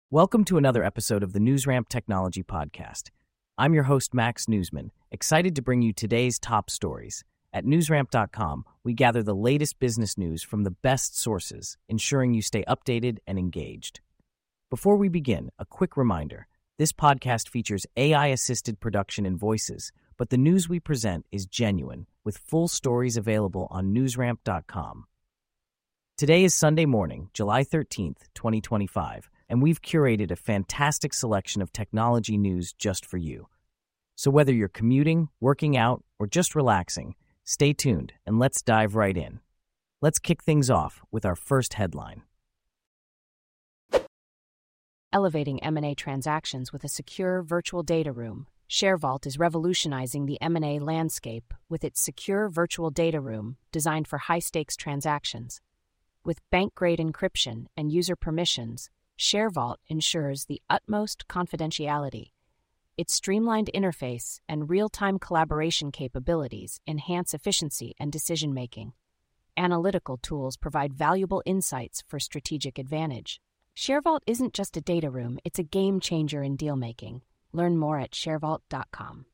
Welcome to another episode of the NewsRamp Technology Podcast. I'm your host, Max Newsman, excited to bring you today's top stories. At newsramp.com, we gather the latest business news from the best sources, ensuring you stay updated and engaged. Before we begin, a quick reminder. This podcast features AI-assisted production and voices, but the news we present is genuine, with full stories available on newsramp.com. Today is Sunday morning, July 13th, 2025, and we've curated a fantastic selection of technology news just for you. So whether you're commuting, working out, or just relaxing, stay tuned and let's dive right in. Let's kick things off with our first headline. Elevating M&A transactions with a secure virtual data room, ShareVault is revolutionizing the M&A landscape with its secure virtual data room designed for high-stakes transactions. With bank-grade encryption and user permissions, ShareVault ensures the utmost confidentiality. Its streamlined interface and real-time collaboration capabilities enhance efficiency and decision-making. Analytical tools provide valuable insights for strategic advantage. ShareVault isn't just a data room, it's a game-changer in deal-making. Learn more at sharevault.com.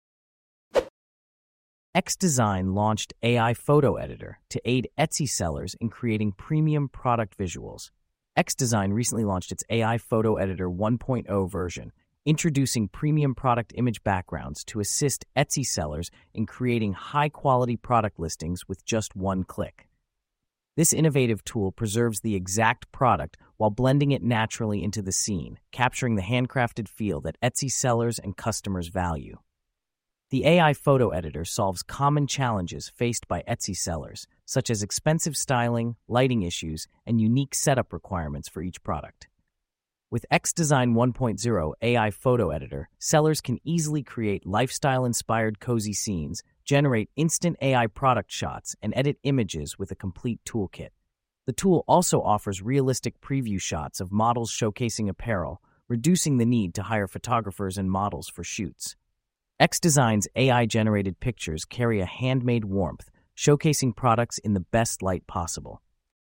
XDesign launched AI Photo Editor to aid Etsy sellers in creating premium product visuals. XDesign recently launched its AI Photo Editor 1.0 version, introducing premium product image backgrounds to assist Etsy sellers in creating high-quality product listings with just one click. This innovative tool preserves the exact product while blending it naturally into the scene, capturing the handcrafted feel that Etsy sellers and customers value. The AI Photo Editor solves common challenges faced by Etsy sellers, such as expensive styling, lighting issues, and unique setup requirements for each product. With XDesign 1.0 AI Photo Editor, sellers can easily create lifestyle-inspired cozy scenes, generate instant AI product shots, and edit images with a complete toolkit. The tool also offers realistic preview shots of models showcasing apparel, reducing the need to hire photographers and models for shoots. XDesign's AI-generated pictures carry a handmade warmth, showcasing products in the best light possible.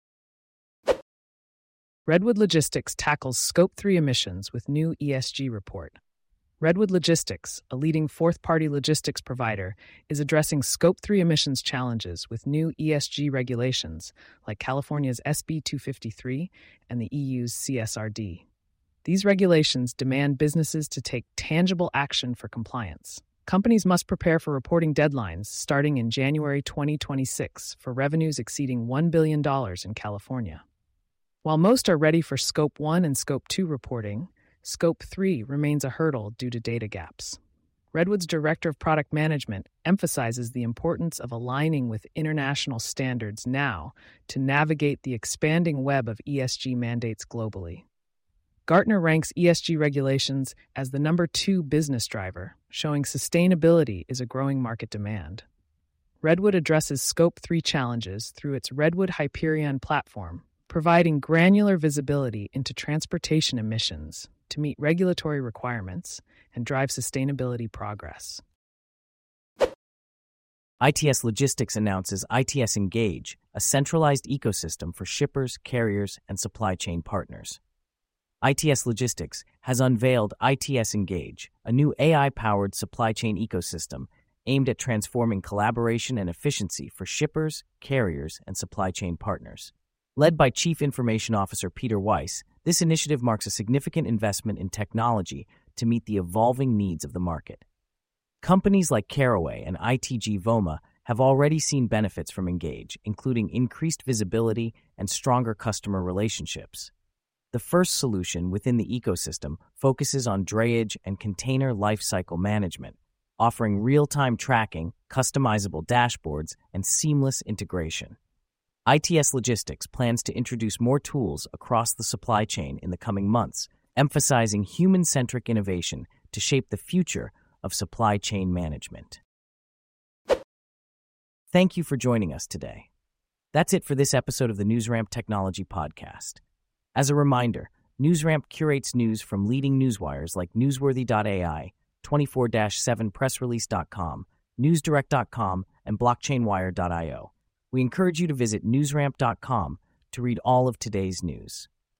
Redwood Logistics tackles Scope 3 emissions with new ESG report. Redwood Logistics, a leading fourth-party logistics provider, is addressing Scope 3 emissions challenges with new ESG regulations like California's SB 253 and the EU's CSRD. These regulations demand businesses to take tangible action for compliance. Companies must prepare for reporting deadlines starting in January 2026 for revenues exceeding $1 billion in California. While most are ready for Scope 1 and Scope 2 reporting, Scope 3 remains a hurdle due to data gaps. Redwood's Director of Product Management emphasizes the importance of aligning with international standards now to navigate the expanding web of ESG mandates globally. Gartner ranks ESG regulations as the number 2 business driver, showing sustainability is a growing market demand. Redwood addresses Scope 3 challenges through its Redwood Hyperion platform, providing granular visibility into transportation emissions to meet regulatory requirements and drive sustainability progress. ITS Logistics announces ITS Engage, a centralized ecosystem for shippers, carriers, and supply chain partners. ITS Logistics has unveiled ITS Engage, a new AI-powered supply chain ecosystem aimed at transforming collaboration and efficiency for shippers, carriers, and supply chain partners. Led by Chief Information Officer Peter Weiss, this initiative marks a significant investment in technology to meet the evolving needs of the market. Companies like Caraway and ITG Voma have already seen benefits from Engage, including increased visibility and stronger customer relationships. The first solution within the ecosystem focuses on drayage and container lifecycle management, offering real-time tracking, customizable dashboards, and seamless integration. ITS Logistics plans to introduce more tools across the supply chain in the coming months, emphasizing human-centric innovation to shape the future of supply chain management. Thank you for joining us today. That's it for this episode of the NewsRamp Technology Podcast. As a reminder, NewsRamp curates news from leading newswires like Newsworthy.ai, 24/7pressrelease.com, NewsDirect.com, and BlockchainWire.io. We encourage you to visit newsramp.com to read all of today's news.